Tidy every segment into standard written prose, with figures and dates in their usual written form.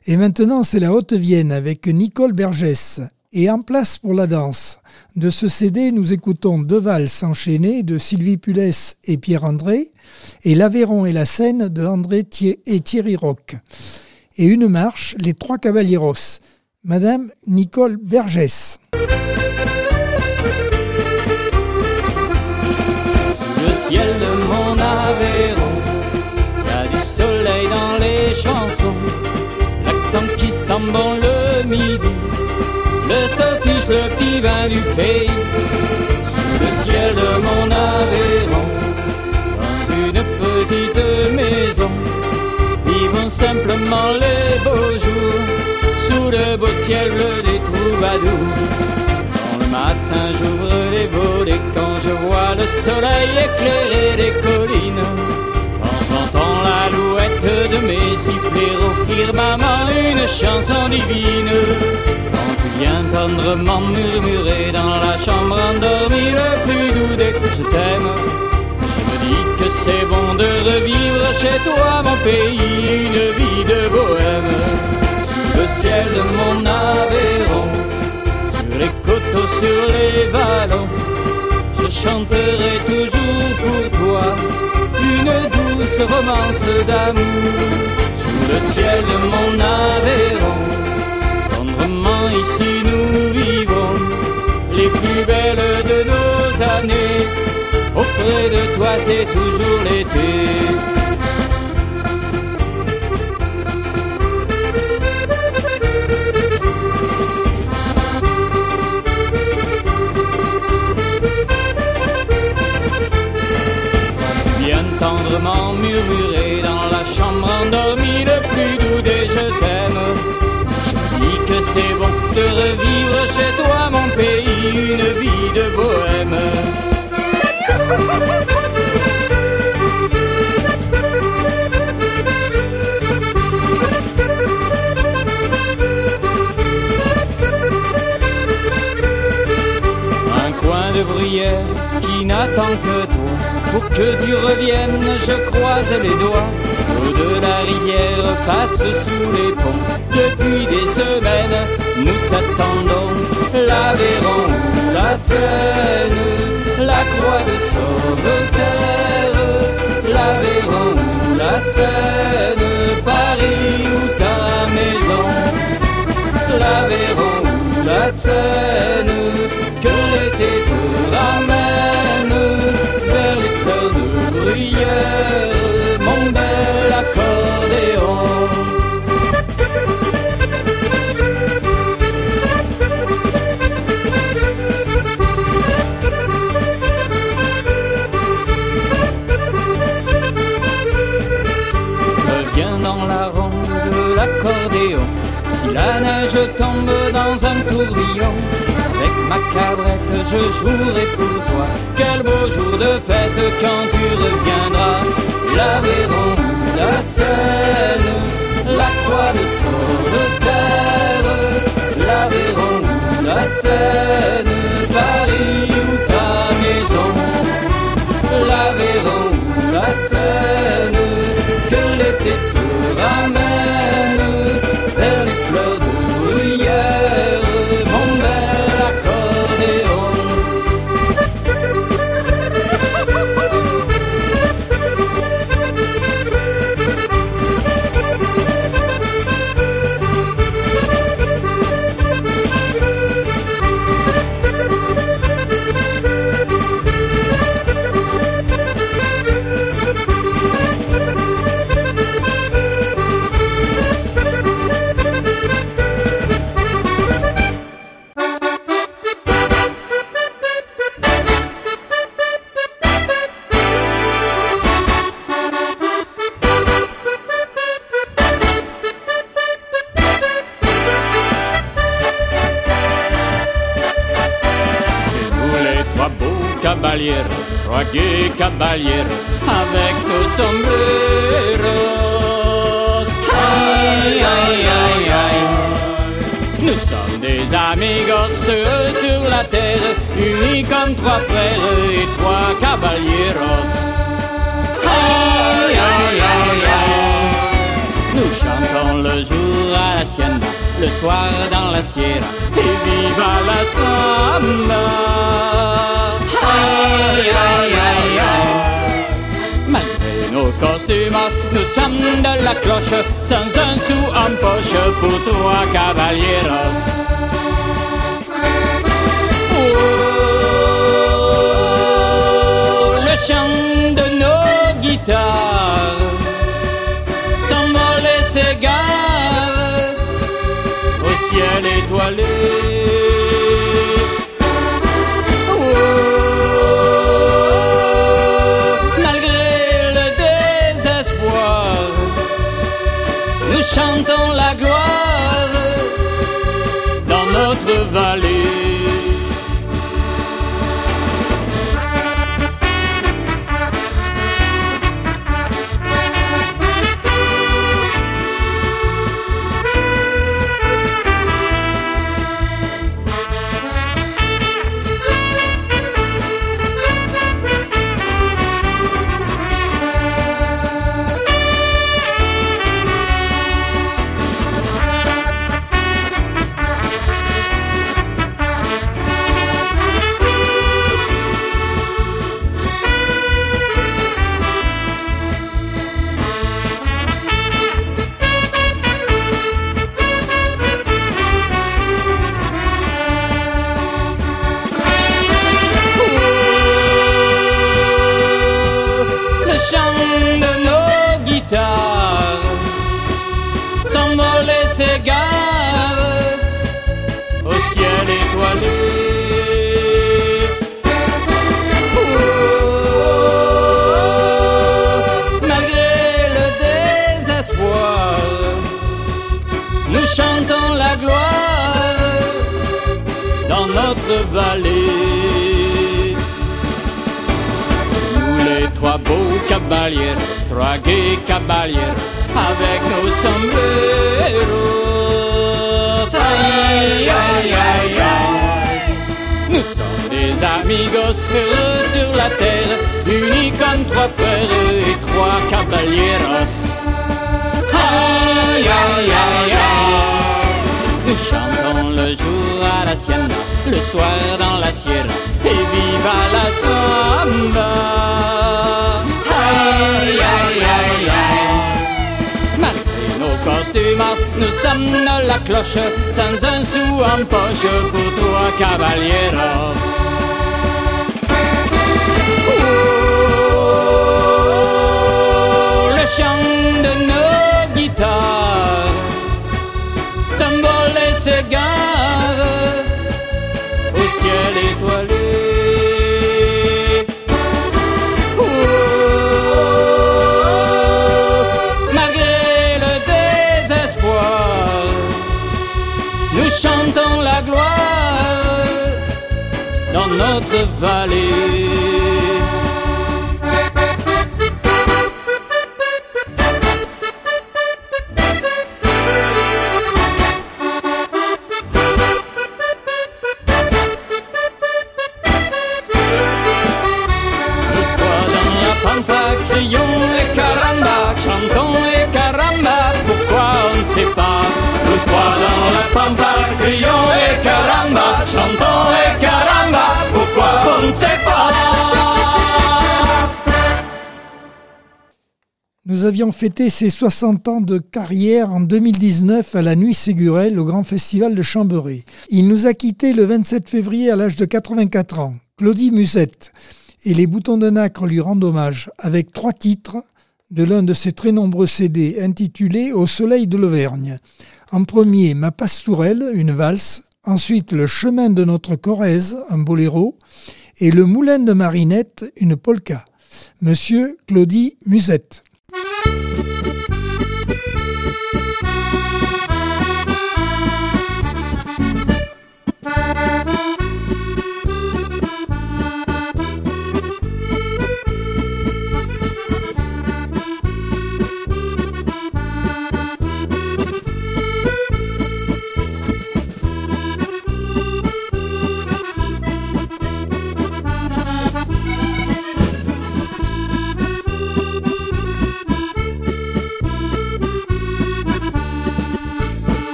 Et maintenant, c'est la Haute-Vienne avec Nicole Bergès. Et en place pour la danse. De ce CD, nous écoutons deux valses enchaînées de Sylvie Pulès et Pierre André, et l'Aveyron et la Seine de André et Thierry Roch. Et une marche, les Trois Caballeros. Madame Nicole Bergès. Sous le ciel de mon Aveyron, il y a du soleil dans les chansons, l'accent qui sent bon le midi, le stoffiche, le petit vin du pays. Sous le ciel de mon Aveyron, dans une petite maison, vivons simplement les beaux jours, sous le beau ciel bleu des troubadours. Quand le matin j'ouvre les volets, quand je vois le soleil éclairer les collines, quand j'entends l'alouette de mes sifflets au firmament une chanson divine, quand tu viens tendrement murmurer dans la chambre endormie le plus doux dès que je t'aime, je me dis que c'est bon de revivre chez toi mon pays, une vie de bohème. Sous le ciel de mon Aveyron, sur les coteaux, sur les vallons, je chanterai toujours pour toi une douce romance d'amour. Sous le ciel de mon Aveyron, tendrement ici nous vivons les plus belles de nos années. Auprès de toi c'est toujours l'été. Tendrement murmuré dans la chambre endormie le plus doux des je t'aime, je dis que c'est bon de revivre chez toi mon pays, une vie de bohème. Un coin de bruyère qui n'attend que toi, pour que tu reviennes, je croise les doigts. L'eau de la rivière passe sous les ponts. Depuis des semaines, nous t'attendons. L'Aveyron ou la Seine, la croix de Sauveterre. L'Aveyron ou la Seine, Paris ou ta maison. L'Aveyron ou la Seine, que l'été te ramène vers les fleurs de bruyère, mon bel accordéon. Reviens dans la ronde de l'accordéon, si la neige tombe dans un tourbillon, avec ma cabrette je jouerai pour toi. Quel beau jour de fête quand tu reviendras. L'Aveyron ou la Seine, la croix de Sauveterre. L'Aveyron ou la Seine, Paris ou ta maison. L'Aveyron ou la Seine, que l'été te ramène vers les fleurs de bruyère, mon bel accordéon. Trois gais caballeros avec nos sombreros. Aïe, aïe, aïe, aïe. Nous sommes des amigos sur la terre, unis comme trois frères et trois caballeros. Aïe, aïe, aïe, aïe. Nous chantons chantons le jour à la sienda, le soir dans la sierra, et viva la samba. Aïe, aïe, aïe, aïe. Malgré nos costumes, nous sommes de la cloche, sans un sou en poche pour trois caballeros. Oh, le chant de nos guitares s'envole et s'égare au ciel étoilé. Nous chantons la gloire dans notre vallée. Vallée. C'est nous les trois beaux caballeros, trois gais caballeros, avec nos sombreros. Aïe, aïe, aïe, aïe. Nous sommes des amigos heureux sur la terre, unis comme trois frères et trois caballeros. Aïe, aïe, aïe, aïe. Nous chantons le jour à la sienda, le soir dans la sierra, et viva la samba. Aïe, aïe, aïe, aïe. Malgré nos costumes, nous sommes de la cloche, sans un sou en poche pour trois caballeros. Oh, le chant de nos guitares s'envole et s'égare au ciel étoilé. Oh, malgré le désespoir, nous chantons la gloire dans notre vallée. Chantons et caramba, pourquoi on ne sait pas. Nous trois dans la pampa, crions et caramba. Chantons et caramba, pourquoi on ne sait pas. Nous avions fêté ses 60 ans de carrière en 2019 à la Nuit Ségurel, au Grand Festival de Chambéry. Il nous a quittés le 27 février à l'âge de 84 ans. Claudie Musette et les Boutons de Nacre lui rendent hommage avec 3 titres de l'un de ses très nombreux CD intitulé « Au soleil de l'Auvergne ». En premier, « Ma pastourelle », une valse. Ensuite, « Le chemin de notre Corrèze », un boléro. Et « Le moulin de Marinette », une polka. Monsieur Claudie Musette.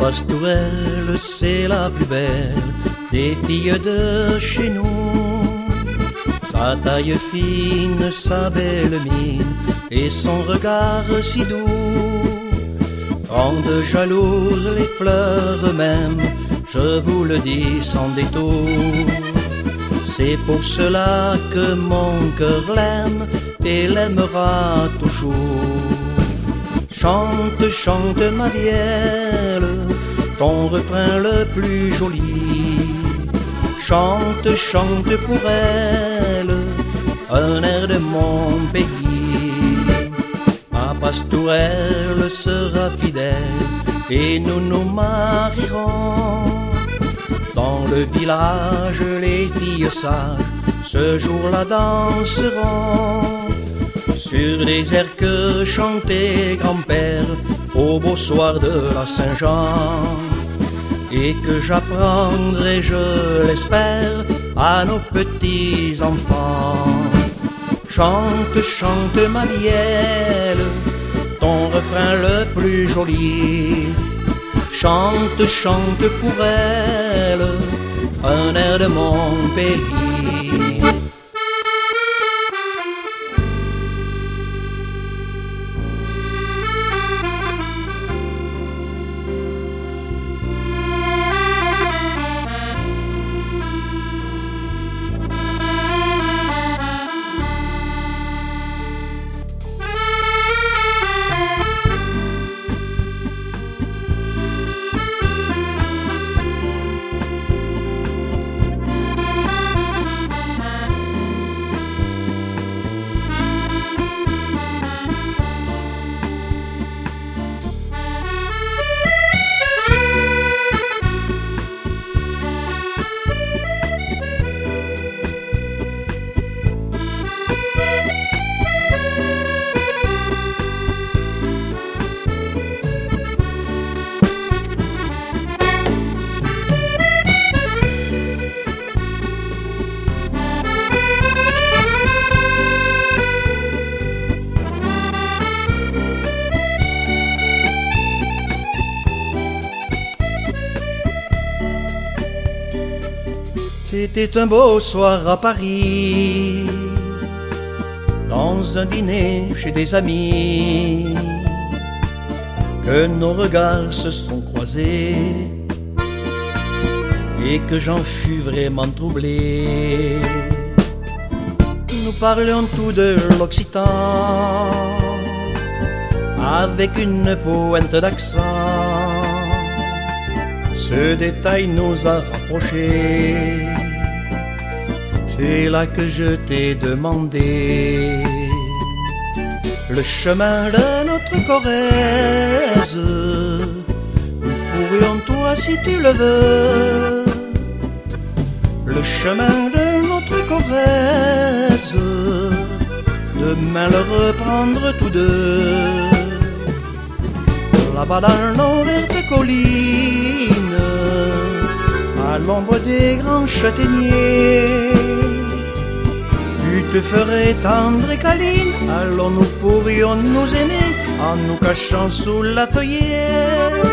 Pastourelle, c'est la plus belle des filles de chez nous. Sa taille fine, sa belle mine et son regard si doux rendent jalouses les fleurs même, je vous le dis sans détour. C'est pour cela que mon cœur l'aime et l'aimera toujours. Chante, chante ma vielle, ton refrain le plus joli. Chante, chante pour elle, un air de mon pays. Ma pastourelle sera fidèle et nous nous marierons. Dans le village, les filles sages ce jour-là danseront sur des airs que chantait grand-père au beau soir de la Saint-Jean, et que j'apprendrai, je l'espère, à nos petits-enfants. Chante, chante ma vielle, ton refrain le plus joli. Chante, chante pour elle, un air de mon pays. C'était un beau soir à Paris, dans un dîner chez des amis, que nos regards se sont croisés et que j'en fus vraiment troublé. Nous parlions tous de l'Occitan, avec une pointe d'accent. Ce détail nous a rapprochés. C'est là que je t'ai demandé le chemin de notre Corrèze. Nous pourrions, toi, si tu le veux, le chemin de notre Corrèze, demain le reprendre tous deux. Là-bas dans nos vertes collines, à l'ombre des grands châtaigniers, tu te ferais tendre et câline. Allons, nous pourrions nous aimer en nous cachant sous la feuillère.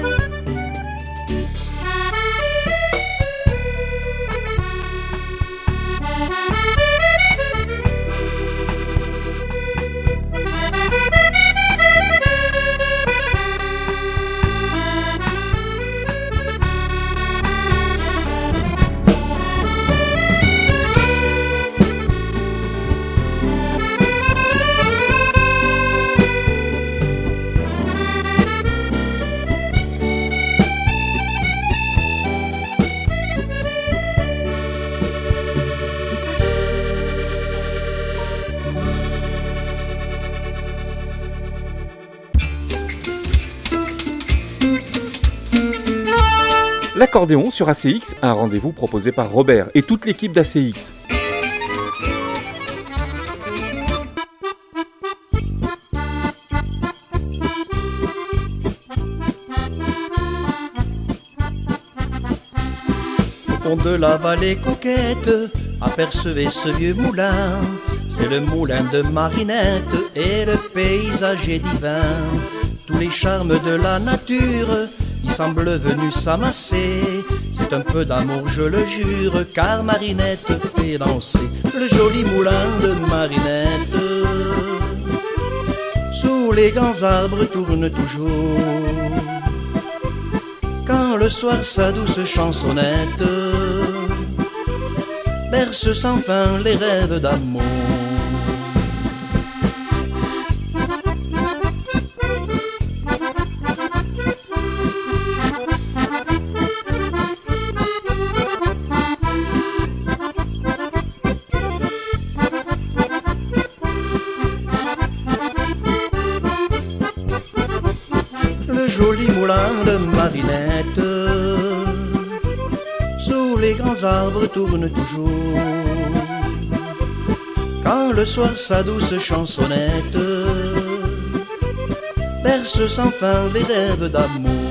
L'accordéon sur ACX, un rendez-vous proposé par Robert et toute l'équipe d'ACX. Au fond de la vallée coquette, apercevez ce vieux moulin. C'est le moulin de Marinette et le paysage est divin. Tous les charmes de la nature qui semble venu s'amasser. C'est un peu d'amour, je le jure, car Marinette fait danser le joli moulin de Marinette. Sous les grands arbres tourne toujours, quand le soir sa douce chansonnette berce sans fin les rêves d'amour. Le joli moulin de Marinette sous les grands arbres tourne toujours, quand le soir sa douce chansonnette berce sans fin les rêves d'amour.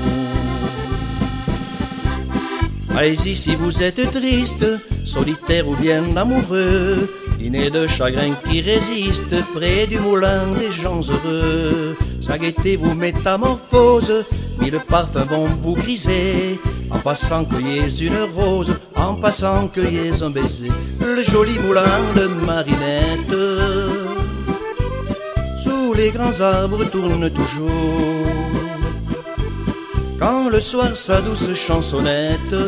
Allez-y si vous êtes triste, solitaire ou bien amoureux, inné de chagrin qui résiste près du moulin des gens heureux. Sa gaieté vous métamorphose, mille parfums vont vous griser, en passant cueillez une rose, en passant cueillez un baiser. Le joli moulin de Marinette sous les grands arbres tourne toujours, quand le soir sa douce chansonnette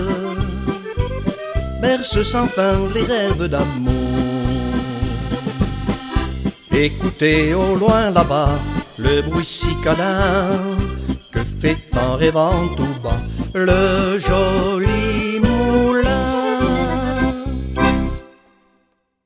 berce sans fin les rêves d'amour. Écoutez au loin là-bas le bruit cicadin que fait en rêvant tout bas le joli